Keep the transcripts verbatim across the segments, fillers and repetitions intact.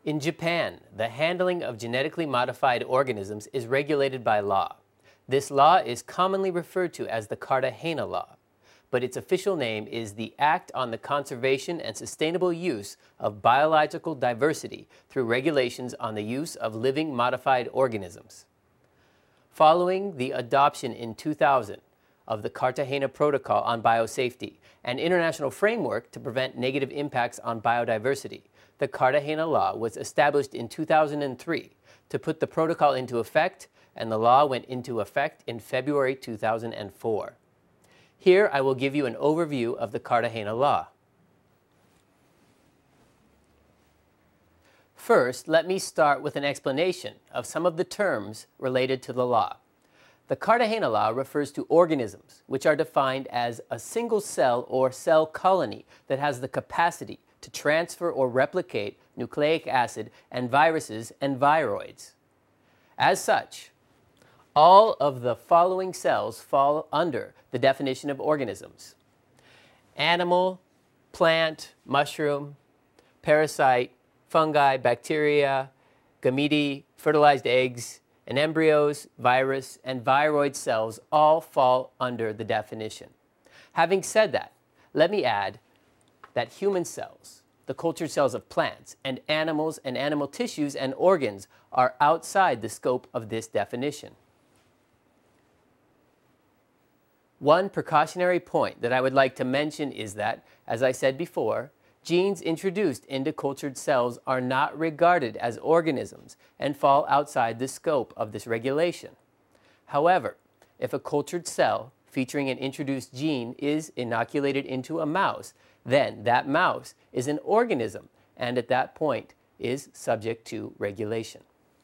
In Japan, the handling of genetically modified organisms is regulated by law. This law is commonly referred to as the Cartagena Law, but its official name is the Act on the Conservation and Sustainable Use of Biological Diversity through Regulations on the Use of Living Modified Organisms. Following the adoption in two thousand of the Cartagena Protocol on Biosafety, an international framework to prevent negative impacts on biodiversity, the Cartagena Law was established in two thousand three to put the protocol into effect, and the law went into effect in February two thousand four. Here I will give you an overview of the Cartagena Law. First, let me start with an explanation of some of the terms related to the law. The Cartagena Law refers to organisms which are defined as a single cell or cell colony that has the capacity to transfer or replicate nucleic acid and viruses and viroids. As such, all of the following cells fall under the definition of organisms: animal, plant, mushroom, parasite, fungi, bacteria, gamete, fertilized eggs, and embryos, virus, and viroid cells all fall under the definition. Having said that, let me add that human cells, the cultured cells of plants, and animals and animal tissues and organs are outside the scope of this definition. One precautionary point that I would like to mention is that, as I said before, genes introduced into cultured cells are not regarded as organisms and fall outside the scope of this regulation. However, if a cultured cell featuring an introduced gene is inoculated into a mouse, then that mouse is an organism and at that point is subject to regulation.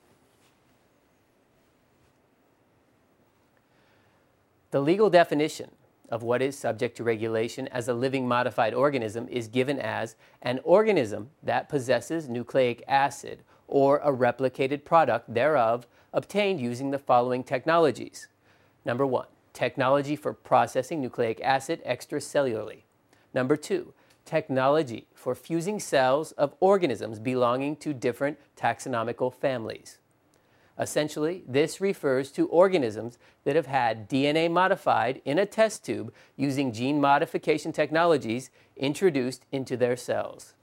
The legal definition of what is subject to regulation as a living modified organism is given as an organism that possesses nucleic acid or a replicated product thereof obtained using the following technologies. Number one, technology for processing nucleic acid extracellularly. Number two, technology for fusing cells of organisms belonging to different taxonomical families. Essentially, this refers to organisms that have had D N A modified in a test tube using gene modification technologies introduced into their cells.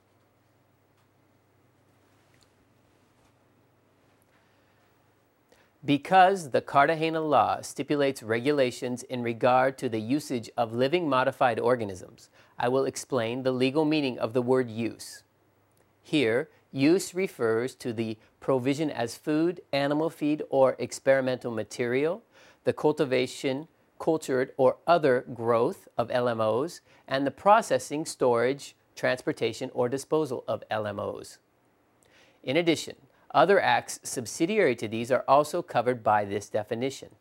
Because the Cartagena Law stipulates regulations in regard to the usage of living modified organisms, I will explain the legal meaning of the word use. Here, use refers to the provision as food, animal feed, or experimental material, the cultivation, cultured, or other growth of L M Os, and the processing, storage, transportation, or disposal of L M Os. In addition, other acts subsidiary to these are also covered by this definition.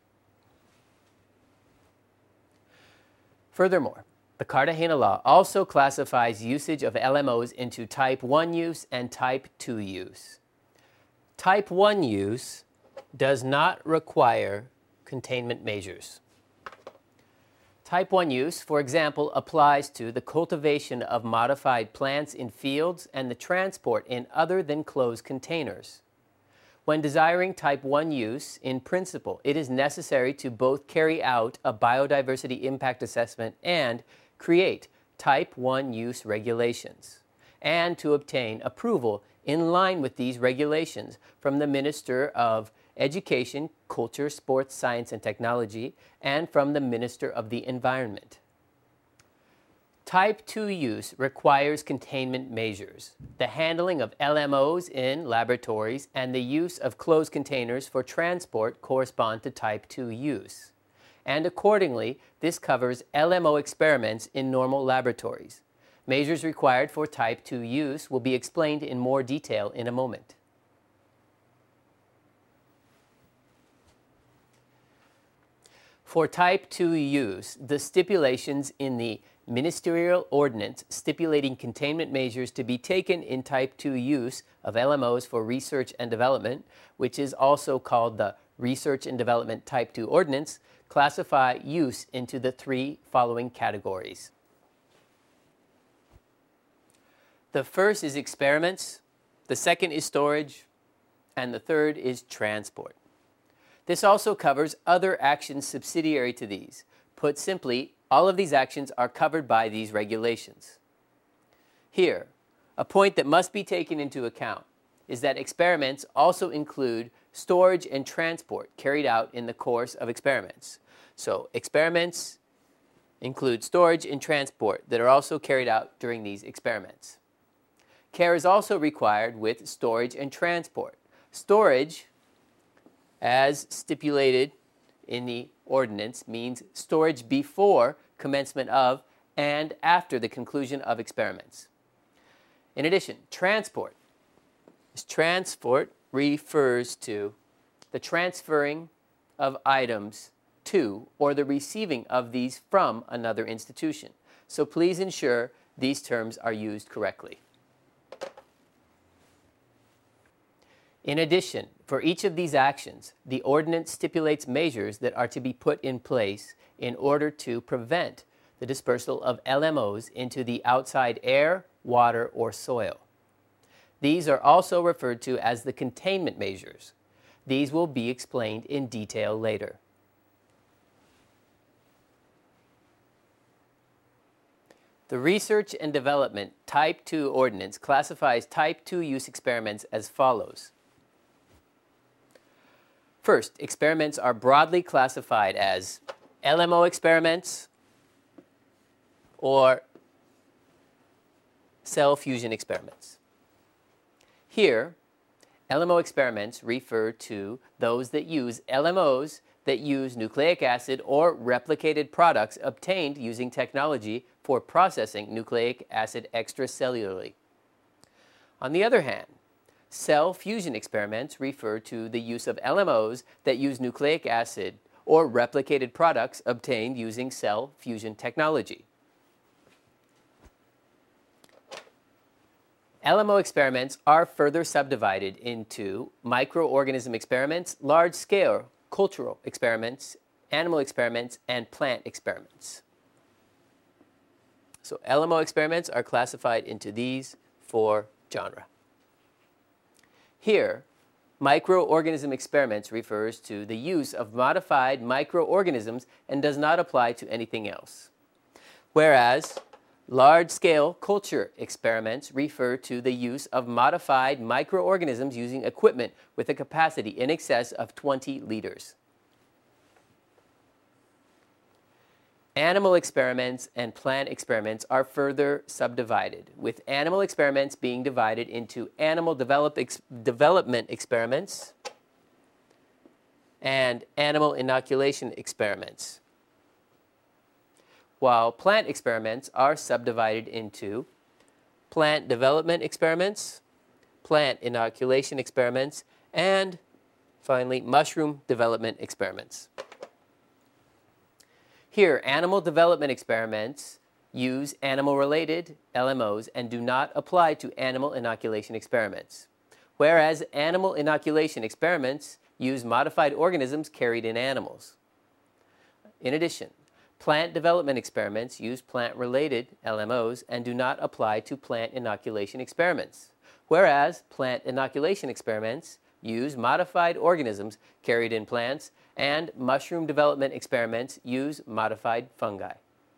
Furthermore, the Cartagena Law also classifies usage of L M Os into Type one use and Type two use. Type one use does not require containment measures. Type one use, for example, applies to the cultivation of modified plants in fields and the transport in other than closed containers. When desiring Type one use, in principle, it is necessary to both carry out a biodiversity impact assessment and create Type one use regulations, and to obtain approval in line with these regulations from the Minister of Education, Culture, Sports, Science, and Technology, and from the Minister of the Environment. Type two use requires containment measures. The handling of L M Os in laboratories and the use of closed containers for transport correspond to Type two use. And accordingly, this covers L M O experiments in normal laboratories. Measures required for Type two use will be explained in more detail in a moment. For Type two use, the stipulations in the Ministerial Ordinance stipulating containment measures to be taken in Type two use of L M Os for research and development, which is also called the Research and Development Type two Ordinance, classify use into the three following categories. The first is experiments, the second is storage, and the third is transport. This also covers other actions subsidiary to these. Put simply, all of these actions are covered by these regulations. Here, a point that must be taken into account is that experiments also include storage and transport carried out in the course of experiments. So experiments include storage and transport that are also carried out during these experiments. Care is also required with storage and transport. Storage, as stipulated in the ordinance, means storage before commencement of and after the conclusion of experiments. In addition, transport. This transport refers to the transferring of items to or the receiving of these from another institution. So please ensure these terms are used correctly. In addition, for each of these actions, the ordinance stipulates measures that are to be put in place in order to prevent the dispersal of L M Os into the outside air, water, or soil. These are also referred to as the containment measures. These will be explained in detail later. The Research and Development Type two Ordinance classifies Type two use experiments as follows. First, experiments are broadly classified as L M O experiments or cell fusion experiments. Here, L M O experiments refer to those that use L M Os that use nucleic acid or replicated products obtained using technology for processing nucleic acid extracellularly. On the other hand, cell fusion experiments refer to the use of L M Os that use nucleic acid or replicated products obtained using cell fusion technology. L M O experiments are further subdivided into microorganism experiments, large-scale cultural experiments, animal experiments, and plant experiments. So L M O experiments are classified into these four genera. Here, microorganism experiments refers to the use of modified microorganisms and does not apply to anything else. Whereas large-scale culture experiments refer to the use of modified microorganisms using equipment with a capacity in excess of twenty liters. Animal experiments and plant experiments are further subdivided, with animal experiments being divided into animal develop ex development experiments and animal inoculation experiments, while plant experiments are subdivided into plant development experiments, plant inoculation experiments, and finally, mushroom development experiments. Here, animal development experiments use animal-related L M Os and do not apply to animal inoculation experiments, whereas animal inoculation experiments use modified organisms carried in animals. In addition, plant development experiments use plant-related L M Os and do not apply to plant inoculation experiments, whereas plant inoculation experiments use modified organisms carried in plants, and mushroom development experiments use modified fungi.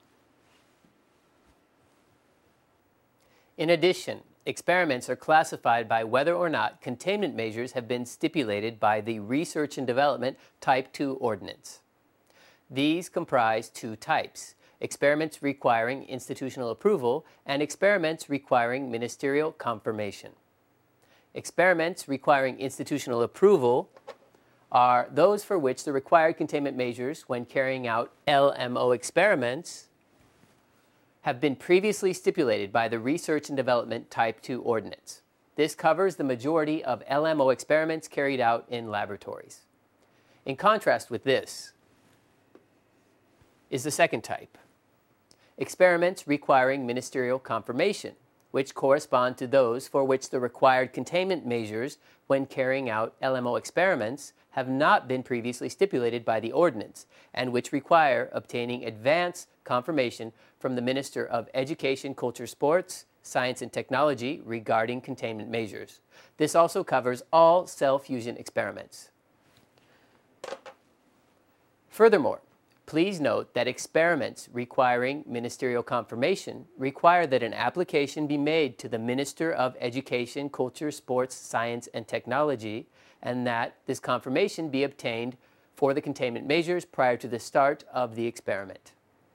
In addition, experiments are classified by whether or not containment measures have been stipulated by the Research and Development Type two Ordinance. These comprise two types: experiments requiring institutional approval and experiments requiring ministerial confirmation. Experiments requiring institutional approval are those for which the required containment measures when carrying out L M O experiments have been previously stipulated by the Research and Development Type two Ordinance. This covers the majority of L M O experiments carried out in laboratories. In contrast with this is the second type: experiments requiring ministerial confirmation, which correspond to those for which the required containment measures when carrying out L M O experiments have not been previously stipulated by the ordinance, and which require obtaining advance confirmation from the Minister of Education, Culture, Sports, Science and Technology regarding containment measures. This also covers all cell fusion experiments. Furthermore, please note that experiments requiring ministerial confirmation require that an application be made to the Minister of Education, Culture, Sports, Science, and Technology, and that this confirmation be obtained for the containment measures prior to the start of the experiment.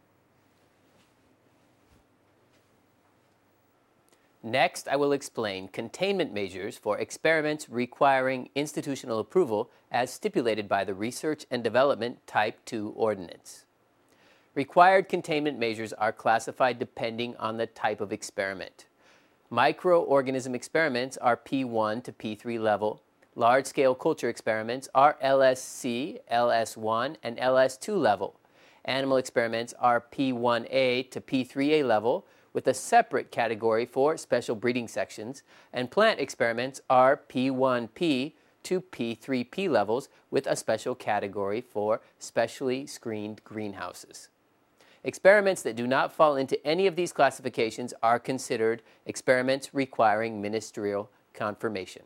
Next, I will explain containment measures for experiments requiring institutional approval as stipulated by the Research and Development Type two Ordinance. Required containment measures are classified depending on the type of experiment. Microorganism experiments are P one to P three level. Large-scale culture experiments are L S C, L S one, and L S two level. Animal experiments are P one A to P three A level, with a separate category for special breeding sections, and plant experiments are P one P to P three P levels with a special category for specially screened greenhouses. Experiments that do not fall into any of these classifications are considered experiments requiring ministerial confirmation.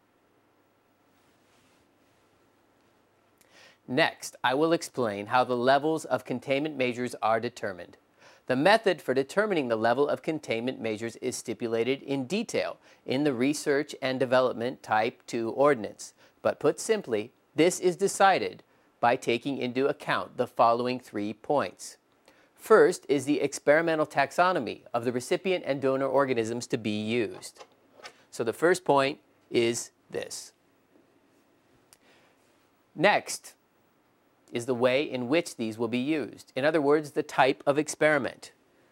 Next, I will explain how the levels of containment measures are determined. The method for determining the level of containment measures is stipulated in detail in the Research and Development Type two Ordinance, but put simply, this is decided by taking into account the following three points. First is the experimental taxonomy of the recipient and donor organisms to be used. So the first point is this. Next is the way in which these will be used. In other words, the type of experiment.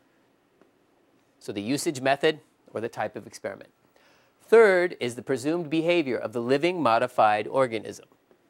So the usage method or the type of experiment. Third is the presumed behavior of the living modified organism.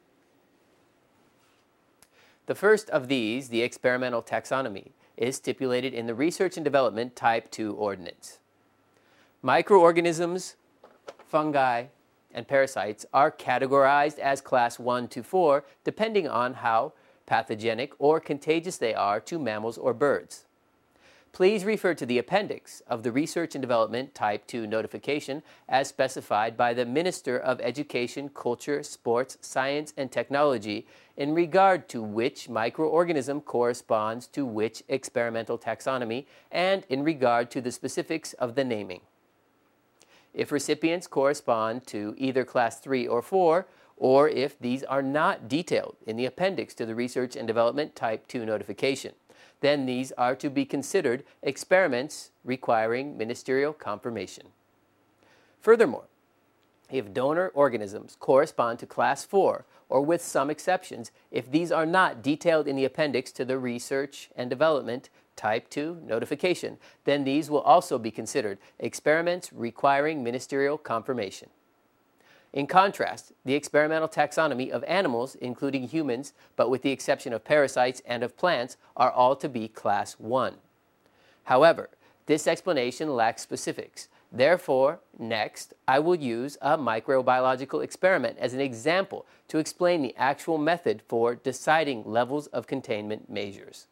The first of these, the experimental taxonomy, is stipulated in the Research and Development Type two Ordinance. Microorganisms, fungi, and parasites are categorized as class one to four depending on how pathogenic or contagious they are to mammals or birds. Please refer to the appendix of the Research and Development Type two notification as specified by the Minister of Education, Culture, Sports, Science, and Technology in regard to which microorganism corresponds to which experimental taxonomy and in regard to the specifics of the naming. If recipients correspond to either class three or four, or if these are not detailed in the appendix to the Research and Development Type two notification, then these are to be considered experiments requiring ministerial confirmation. Furthermore, if donor organisms correspond to class four, or with some exceptions, if these are not detailed in the appendix to the Research and Development Type two notification, then these will also be considered experiments requiring ministerial confirmation. In contrast, the experimental taxonomy of animals, including humans, but with the exception of parasites and of plants, are all to be class one. However, this explanation lacks specifics. Therefore, next, I will use a microbiological experiment as an example to explain the actual method for deciding levels of containment measures.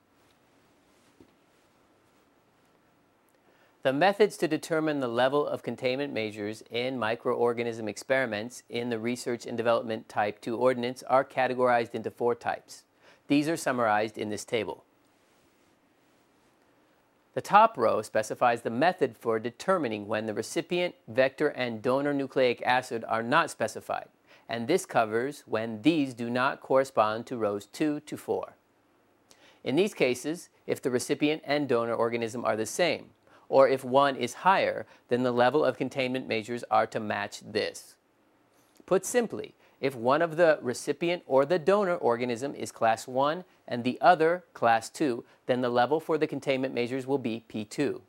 The methods to determine the level of containment measures in microorganism experiments in the Research and Development Type two Ordinance are categorized into four types. These are summarized in this table. The top row specifies the method for determining when the recipient, vector, and donor nucleic acid are not specified, and this covers when these do not correspond to rows two to four. In these cases, if the recipient and donor organism are the same, or if one is higher, then the level of containment measures are to match this. Put simply, if one of the recipient or the donor organism is class one and the other class two, then the level for the containment measures will be P two.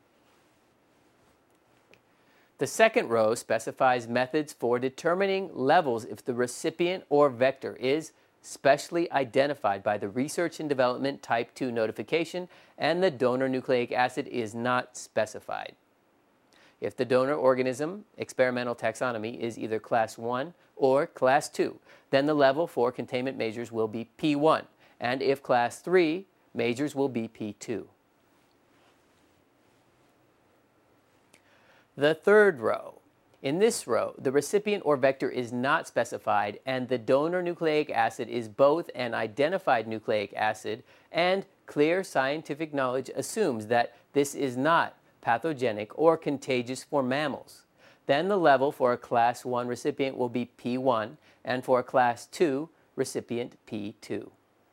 The second row specifies methods for determining levels if the recipient or vector is specially identified by the Research and Development Type two notification and the donor nucleic acid is not specified. If the donor organism experimental taxonomy is either class one or class two, then the level for containment measures will be P one, and if class three, measures will be P two. The third row. In this row, the recipient or vector is not specified, and the donor nucleic acid is both an identified nucleic acid, and clear scientific knowledge assumes that this is not pathogenic or contagious for mammals. Then the level for a class one recipient will be P one, and for a class two recipient P two.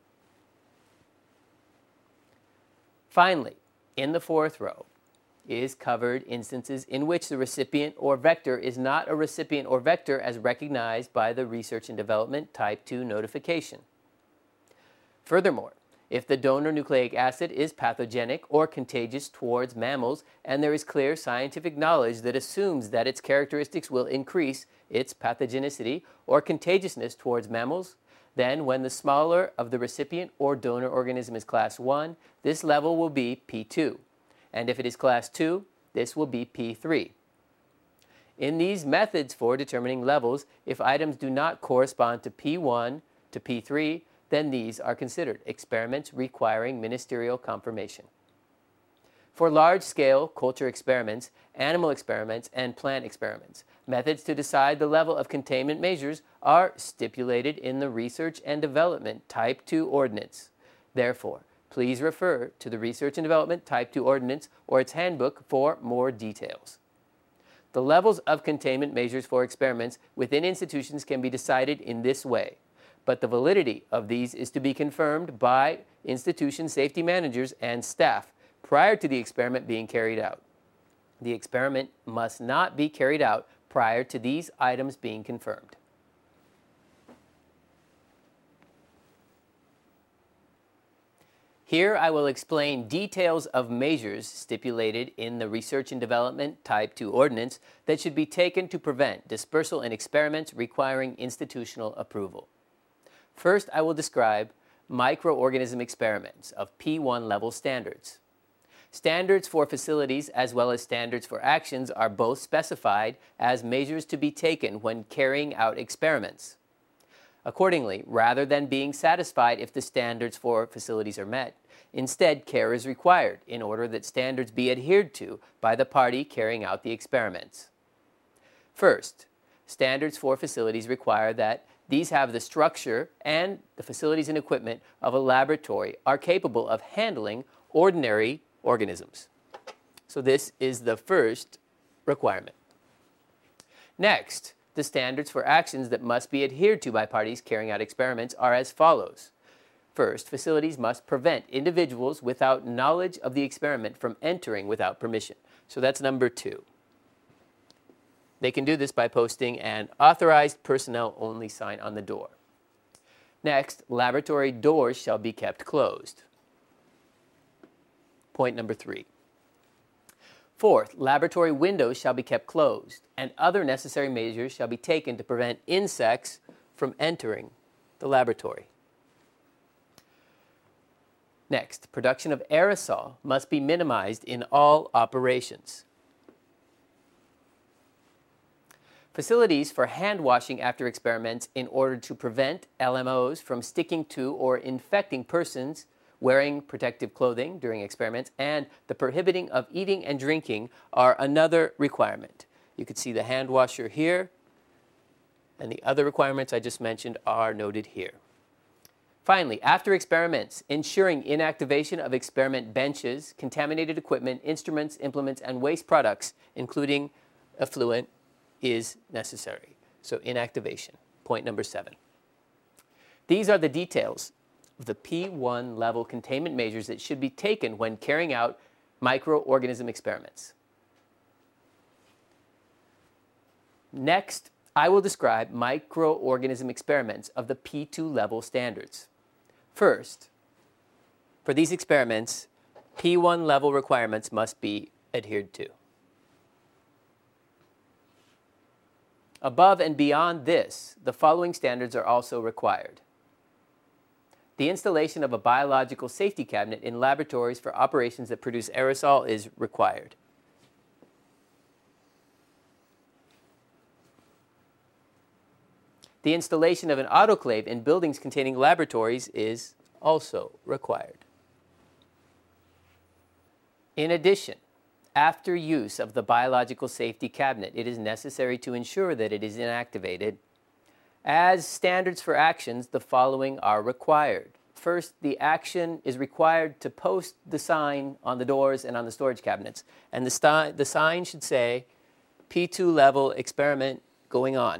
Finally, in the fourth row, is covered instances in which the recipient or vector is not a recipient or vector as recognized by the Research and Development Type two notification. Furthermore, if the donor nucleic acid is pathogenic or contagious towards mammals and there is clear scientific knowledge that assumes that its characteristics will increase its pathogenicity or contagiousness towards mammals, then when the smaller of the recipient or donor organism is class one, this level will be P two. And if it is class two, this will be P three. In these methods for determining levels, if items do not correspond to P one to P three, then these are considered experiments requiring ministerial confirmation. For large-scale culture experiments, animal experiments, and plant experiments, methods to decide the level of containment measures are stipulated in the Research and Development Type two Ordinance. Therefore, please refer to the Research and Development Type two Ordinance or its handbook for more details. The levels of containment measures for experiments within institutions can be decided in this way, but the validity of these is to be confirmed by institution safety managers and staff prior to the experiment being carried out. The experiment must not be carried out prior to these items being confirmed. Here I will explain details of measures stipulated in the Research and Development Type two Ordinance that should be taken to prevent dispersal in experiments requiring institutional approval. First, I will describe microorganism experiments of P one level standards. Standards for facilities as well as standards for actions are both specified as measures to be taken when carrying out experiments. Accordingly, rather than being satisfied if the standards for facilities are met, instead care is required in order that standards be adhered to by the party carrying out the experiments. First, standards for facilities require that these have the structure and the facilities and equipment of a laboratory are capable of handling ordinary organisms. So this is the first requirement. Next, the standards for actions that must be adhered to by parties carrying out experiments are as follows. First, facilities must prevent individuals without knowledge of the experiment from entering without permission. So that's number two. They can do this by posting an authorized personnel only sign on the door. Next, laboratory doors shall be kept closed. Point number three. Fourth, laboratory windows shall be kept closed, and other necessary measures shall be taken to prevent insects from entering the laboratory. Next, production of aerosol must be minimized in all operations. Facilities for hand washing after experiments in order to prevent L M Os from sticking to or infecting persons wearing protective clothing during experiments, and the prohibiting of eating and drinking are another requirement. You can see the hand washer here, and the other requirements I just mentioned are noted here. Finally, after experiments, ensuring inactivation of experiment benches, contaminated equipment, instruments, implements, and waste products, including effluent, is necessary. So inactivation, point number seven. These are the details of the P one level containment measures that should be taken when carrying out microorganism experiments. Next, I will describe microorganism experiments of the P two level standards. First, for these experiments, P one level requirements must be adhered to. Above and beyond this, the following standards are also required. The installation of a biological safety cabinet in laboratories for operations that produce aerosol is required. The installation of an autoclave in buildings containing laboratories is also required. In addition, after use of the biological safety cabinet, it is necessary to ensure that it is inactivated. As standards for actions, the following are required. First, the action is required to post the sign on the doors and on the storage cabinets. And the, sti- the sign should say, P two level experiment going on.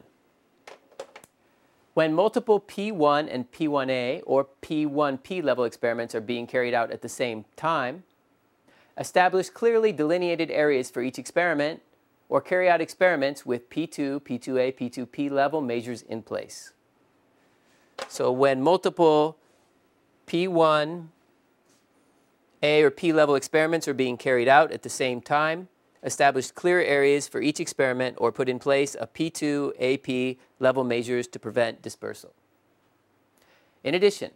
When multiple P one and P one A or P one P level experiments are being carried out at the same time, establish clearly delineated areas for each experiment, or carry out experiments with P two, P two A, P two P level measures in place. So when multiple P one A or P level experiments are being carried out at the same time, establish clear areas for each experiment or put in place a P two A P level measures to prevent dispersal. In addition,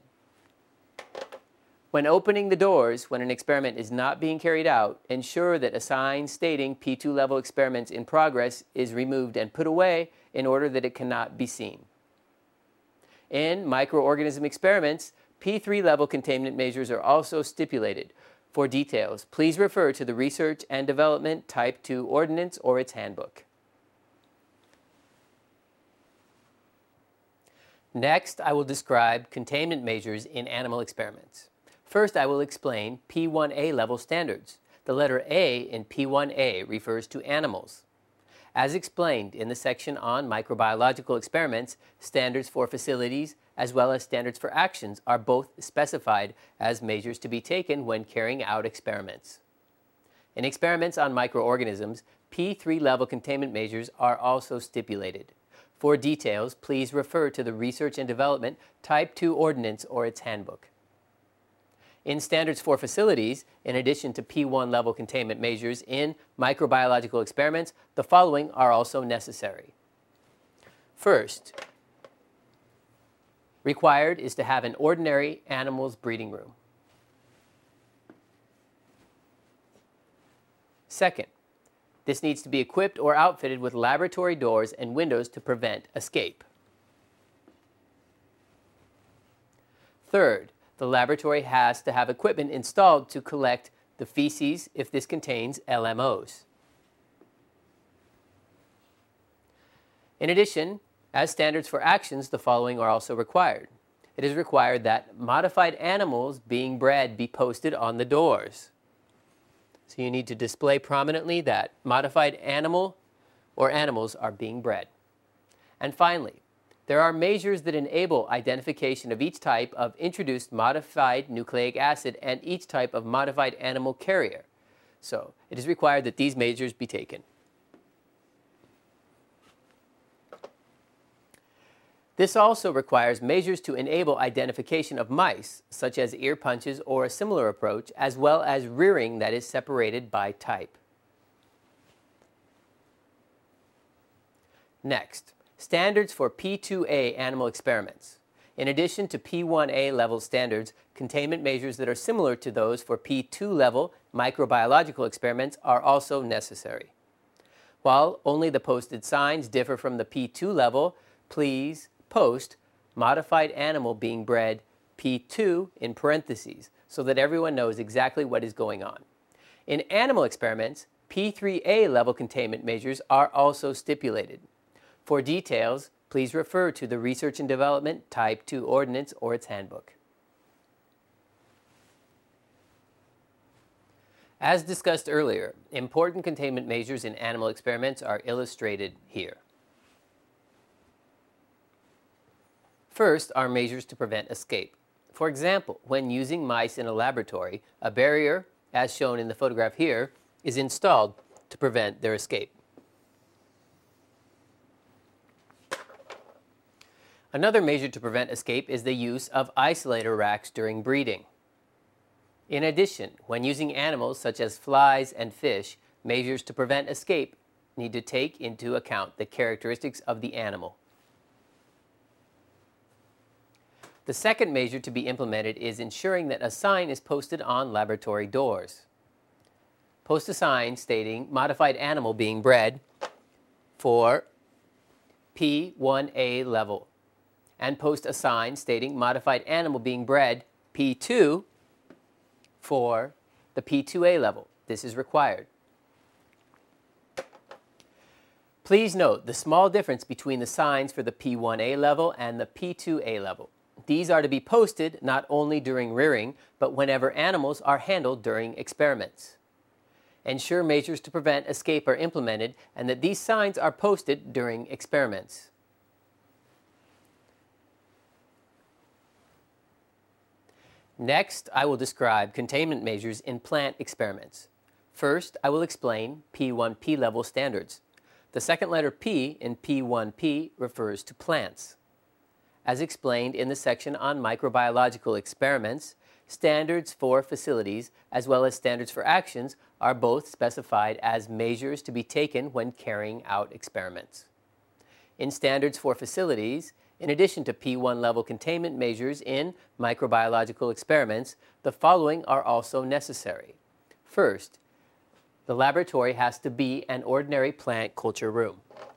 when opening the doors when an experiment is not being carried out, ensure that a sign stating P two level experiments in progress is removed and put away in order that it cannot be seen. In microorganism experiments, P three level containment measures are also stipulated. For details, please refer to the Research and Development Type two Ordinance or its handbook. Next, I will describe containment measures in animal experiments. First, I will explain P one A level standards. The letter A in P one A refers to animals. As explained in the section on microbiological experiments, standards for facilities as well as standards for actions are both specified as measures to be taken when carrying out experiments. In experiments on microorganisms, P three level containment measures are also stipulated. For details, please refer to the Research and Development Type two Ordinance or its handbook. In standards for facilities, in addition to P one level containment measures in microbiological experiments, the following are also necessary. First, required is to have an ordinary animal's breeding room. Second, this needs to be equipped or outfitted with laboratory doors and windows to prevent escape. Third, the laboratory has to have equipment installed to collect the feces if this contains L M Os. In addition, as standards for actions, the following are also required. It is required that modified animals being bred be posted on the doors. So you need to display prominently that modified animal or animals are being bred. And finally, there are measures that enable identification of each type of introduced modified nucleic acid and each type of modified animal carrier. So it is required that these measures be taken. This also requires measures to enable identification of mice, such as ear punches or a similar approach, as well as rearing that is separated by type. Next, standards for P two A animal experiments. In addition to P one A level standards, containment measures that are similar to those for P two level microbiological experiments are also necessary. While only the posted signs differ from the P two level, please post modified animal being bred P two in parentheses so that everyone knows exactly what is going on. In animal experiments, P three A level containment measures are also stipulated. For details, please refer to the Research and Development Type two Ordinance or its handbook. As discussed earlier, important containment measures in animal experiments are illustrated here. First are measures to prevent escape. For example, when using mice in a laboratory, a barrier, as shown in the photograph here, is installed to prevent their escape. Another measure to prevent escape is the use of isolator racks during breeding. In addition, when using animals such as flies and fish, measures to prevent escape need to take into account the characteristics of the animal. The second measure to be implemented is ensuring that a sign is posted on laboratory doors. Post a sign stating modified animal being bred for P one A level, and post a sign stating modified animal being bred P two for the P two A level. This is required. Please note the small difference between the signs for the P one A level and the P two A level. These are to be posted not only during rearing, but whenever animals are handled during experiments. Ensure measures to prevent escape are implemented and that these signs are posted during experiments. Next, I will describe containment measures in plant experiments. First, I will explain P one P level standards. The second letter P in P one P refers to plants. As explained in the section on microbiological experiments, standards for facilities as well as standards for actions are both specified as measures to be taken when carrying out experiments. In standards for facilities, in addition to P one level containment measures in microbiological experiments, the following are also necessary. First, the laboratory has to be an ordinary plant culture room.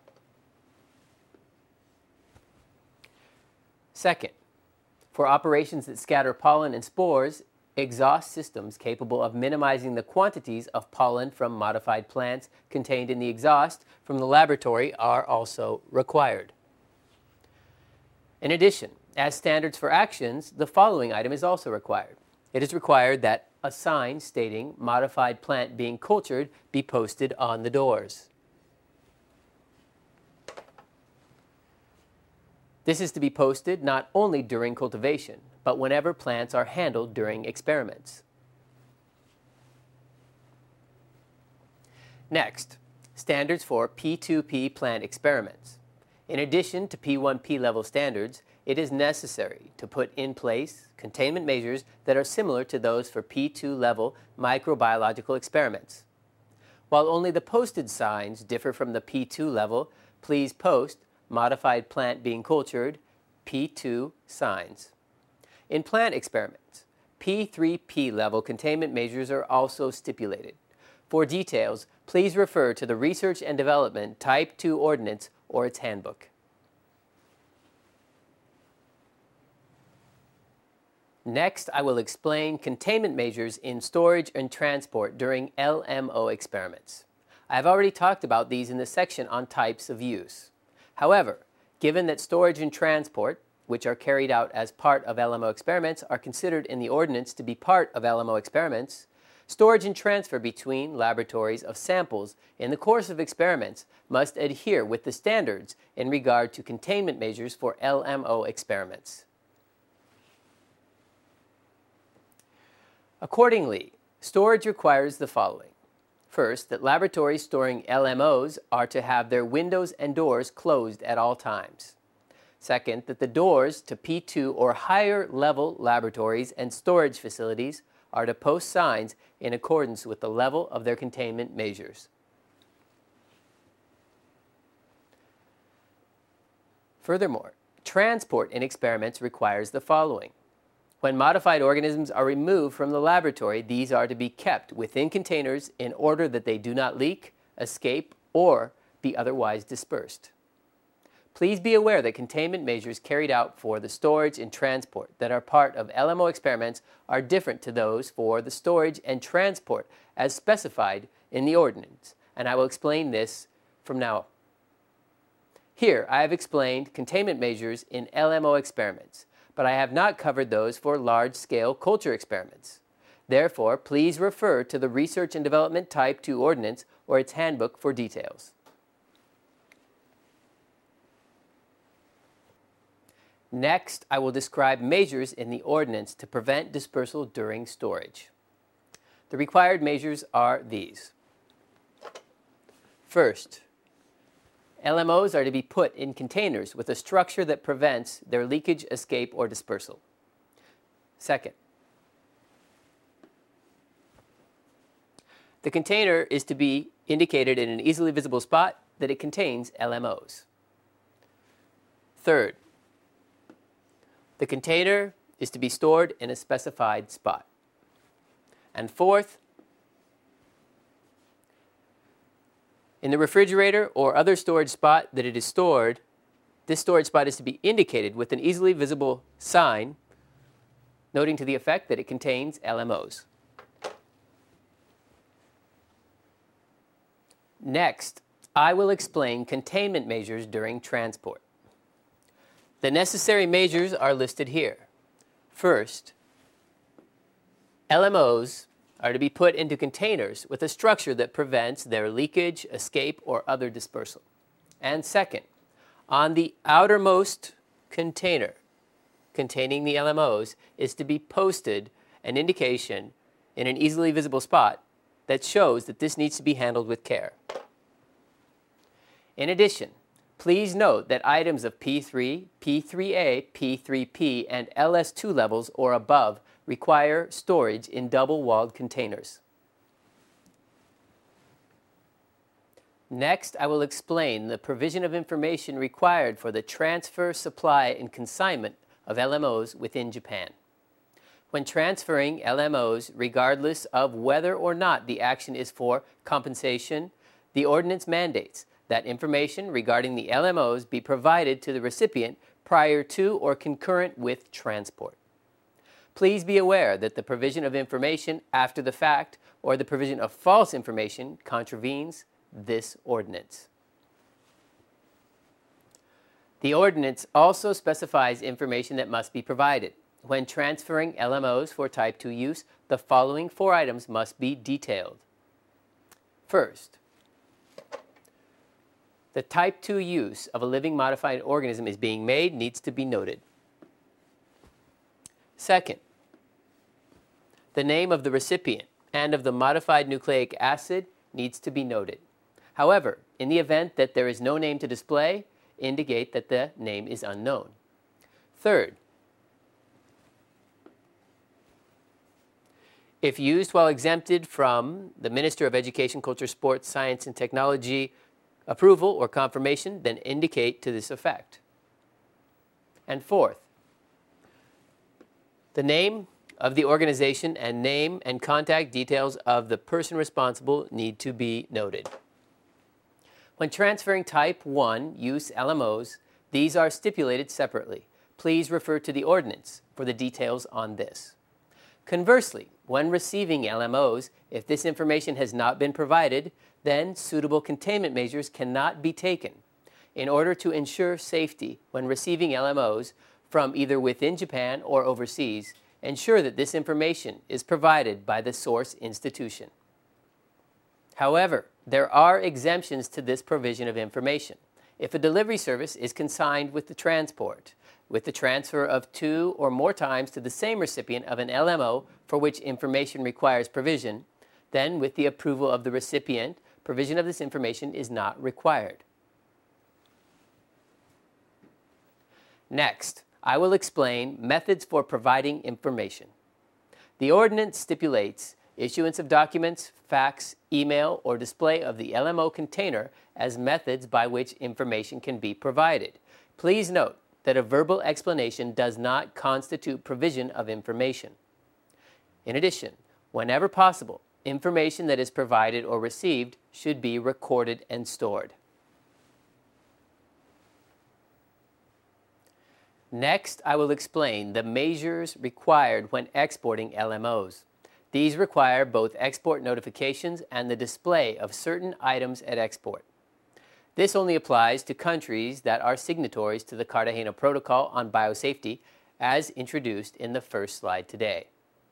Second, for operations that scatter pollen and spores, exhaust systems capable of minimizing the quantities of pollen from modified plants contained in the exhaust from the laboratory are also required. In addition, as standards for actions, the following item is also required. It is required that a sign stating modified plant being cultured be posted on the doors. This is to be posted not only during cultivation, but whenever plants are handled during experiments. Next, standards for P two P plant experiments. In addition to P one P level standards, it is necessary to put in place containment measures that are similar to those for P two level microbiological experiments. While only the posted signs differ from the P two level, please post modified plant being cultured, P two signs. In plant experiments, P three P level containment measures are also stipulated. For details, please refer to the Research and Development Type two Ordinance or its handbook. Next, I will explain containment measures in storage and transport during L M O experiments. I have already talked about these in the section on types of use. However, given that storage and transport, which are carried out as part of L M O experiments, are considered in the ordinance to be part of L M O experiments, storage and transfer between laboratories of samples in the course of experiments must adhere with the standards in regard to containment measures for L M O experiments. Accordingly, storage requires the following. First, that laboratories storing L M Os are to have their windows and doors closed at all times. Second, that the doors to P two or higher level laboratories and storage facilities are to post signs in accordance with the level of their containment measures. Furthermore, transport in experiments requires the following. When modified organisms are removed from the laboratory, these are to be kept within containers in order that they do not leak, escape, or be otherwise dispersed. Please be aware that containment measures carried out for the storage and transport that are part of L M O experiments are different to those for the storage and transport as specified in the ordinance, and I will explain this from now on. Here, I have explained containment measures in L M O experiments, but I have not covered those for large-scale culture experiments. Therefore, please refer to the Research and Development Type two Ordinance or its handbook for details. Next, I will describe measures in the ordinance to prevent dispersal during storage. The required measures are these. First, L M Os are to be put in containers with a structure that prevents their leakage, escape, or dispersal. Second, the container is to be indicated in an easily visible spot that it contains L M Os. Third, the container is to be stored in a specified spot. And fourth, in the refrigerator or other storage spot that it is stored, this storage spot is to be indicated with an easily visible sign noting to the effect that it contains L M Os. Next, I will explain containment measures during transport. The necessary measures are listed here. First, L M Os are to be put into containers with a structure that prevents their leakage, escape, or other dispersal. And second, on the outermost container containing the L M Os is to be posted an indication in an easily visible spot that shows that this needs to be handled with care. In addition, please note that items of P three, P three A, P three P, and L S two levels or above require storage in double-walled containers. Next, I will explain the provision of information required for the transfer, supply, and consignment of L M Os within Japan. When transferring L M Os, regardless of whether or not the action is for compensation, the ordinance mandates that information regarding the L M Os be provided to the recipient prior to or concurrent with transport. Please be aware that the provision of information after the fact or the provision of false information contravenes this ordinance. The ordinance also specifies information that must be provided. When transferring L M Os for Type two use, the following four items must be detailed. First, the Type two use of a living modified organism is being made needs to be noted. Second, the name of the recipient and of the modified nucleic acid needs to be noted. However, in the event that there is no name to display, indicate that the name is unknown. Third, if used while exempted from the Minister of Education, Culture, Sports, Science, and Technology approval or confirmation, then indicate to this effect. And fourth, the name of the organization and name and contact details of the person responsible need to be noted. When transferring Type one use L M Os, these are stipulated separately. Please refer to the ordinance for the details on this. Conversely, when receiving L M Os, if this information has not been provided, then suitable containment measures cannot be taken. In order to ensure safety when receiving L M Os from either within Japan or overseas, ensure that this information is provided by the source institution. However, there are exemptions to this provision of information. If a delivery service is consigned with the transport, with the transfer of two or more times to the same recipient of an L M O for which information requires provision, then with the approval of the recipient, provision of this information is not required. Next, I will explain methods for providing information. The ordinance stipulates issuance of documents, fax, email, or display of the L M O container as methods by which information can be provided. Please note that a verbal explanation does not constitute provision of information. In addition, whenever possible, information that is provided or received should be recorded and stored. Next, I will explain the measures required when exporting L M Os. These require both export notifications and the display of certain items at export. This only applies to countries that are signatories to the Cartagena Protocol on Biosafety as introduced in the first slide today.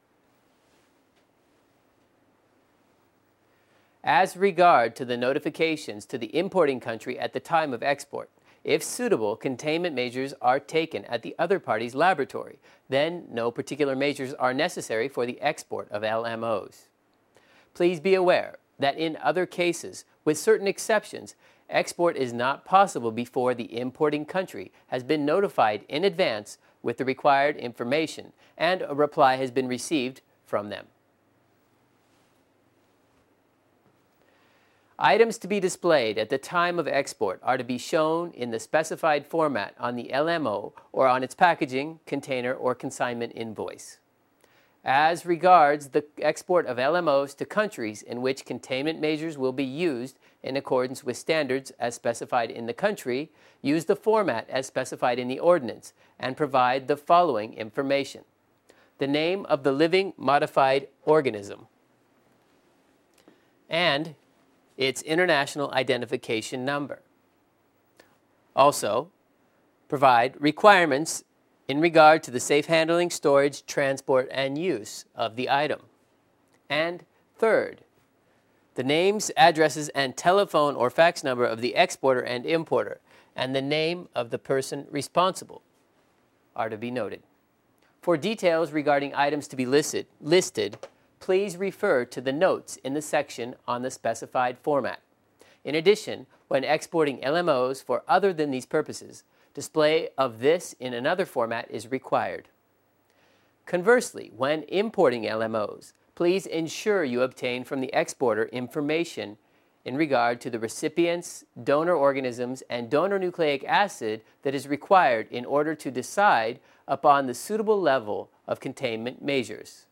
As regard to the notifications to the importing country at the time of export, if suitable, containment measures are taken at the other party's laboratory. Then no particular measures are necessary for the export of L M Os. Please be aware that in other cases, with certain exceptions, export is not possible before the importing country has been notified in advance with the required information and a reply has been received from them. Items to be displayed at the time of export are to be shown in the specified format on the L M O or on its packaging, container, or consignment invoice. As regards the export of L M Os to countries in which containment measures will be used in accordance with standards as specified in the country, use the format as specified in the ordinance and provide the following information: the name of the living modified organism and its international identification number. Also, provide requirements in regard to the safe handling, storage, transport, and use of the item. And third, the names, addresses, and telephone or fax number of the exporter and importer, and the name of the person responsible are to be noted. For details regarding items to be listed, listed, please refer to the notes in the section on the specified format. In addition, when exporting L M Os for other than these purposes, display of this in another format is required. Conversely, when importing L M Os, please ensure you obtain from the exporter information in regard to the recipients, donor organisms, and donor nucleic acid that is required in order to decide upon the suitable level of containment measures.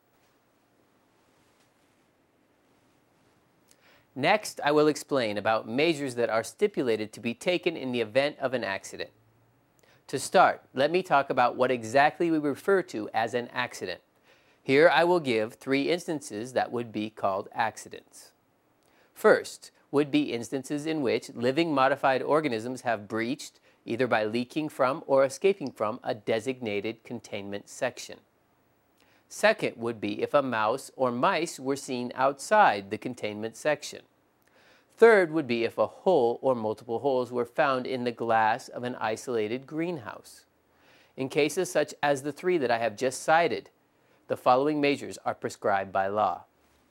Next, I will explain about measures that are stipulated to be taken in the event of an accident. To start, let me talk about what exactly we refer to as an accident. Here I will give three instances that would be called accidents. First would be instances in which living modified organisms have breached, either by leaking from or escaping from, a designated containment section. Second would be if a mouse or mice were seen outside the containment section. Third would be if a hole or multiple holes were found in the glass of an isolated greenhouse. In cases such as the three that I have just cited, the following measures are prescribed by law.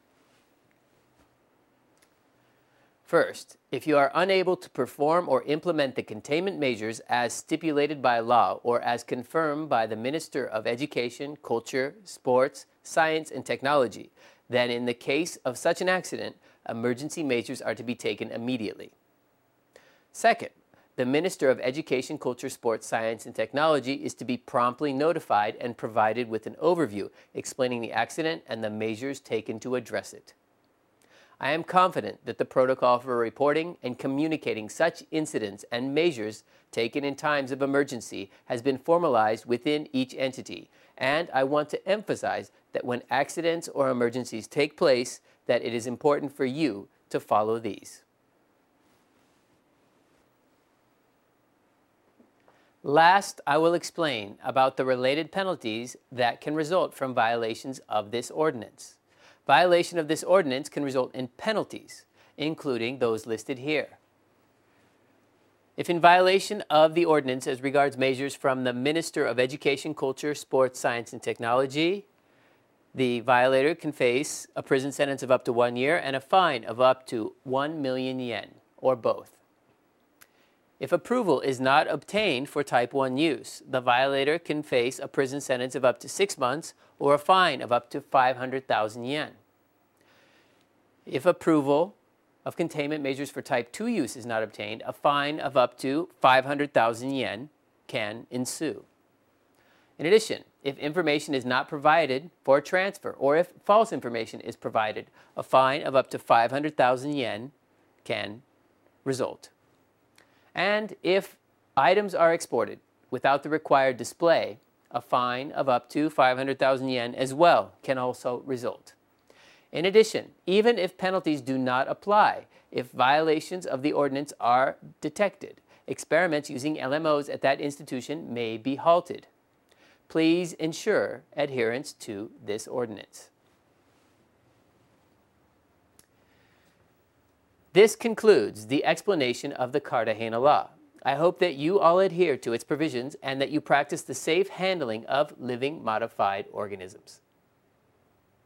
First, if you are unable to perform or implement the containment measures as stipulated by law or as confirmed by the Minister of Education, Culture, Sports, Science, and Technology, then in the case of such an accident, emergency measures are to be taken immediately. Second, the Minister of Education, Culture, Sports, Science, and Technology is to be promptly notified and provided with an overview explaining the accident and the measures taken to address it. I am confident that the protocol for reporting and communicating such incidents and measures taken in times of emergency has been formalized within each entity, and I want to emphasize that when accidents or emergencies take place, that it is important for you to follow these. Last, I will explain about the related penalties that can result from violations of this ordinance. Violation of this ordinance can result in penalties, including those listed here. If in violation of the ordinance as regards measures from the Minister of Education, Culture, Sports, Science, and Technology, the violator can face a prison sentence of up to one year and a fine of up to one million yen, or both. If approval is not obtained for type one use, the violator can face a prison sentence of up to six months or a fine of up to five hundred thousand yen. If approval of containment measures for type two use is not obtained, a fine of up to five hundred thousand yen can ensue. In addition, if information is not provided for transfer or if false information is provided, a fine of up to five hundred thousand yen can result. And if items are exported without the required display, a fine of up to five hundred thousand yen as well can also result. In addition, even if penalties do not apply, if violations of the ordinance are detected, experiments using L M Os at that institution may be halted. Please ensure adherence to this ordinance. This concludes the explanation of the Cartagena law. I hope that you all adhere to its provisions and that you practice the safe handling of living modified organisms.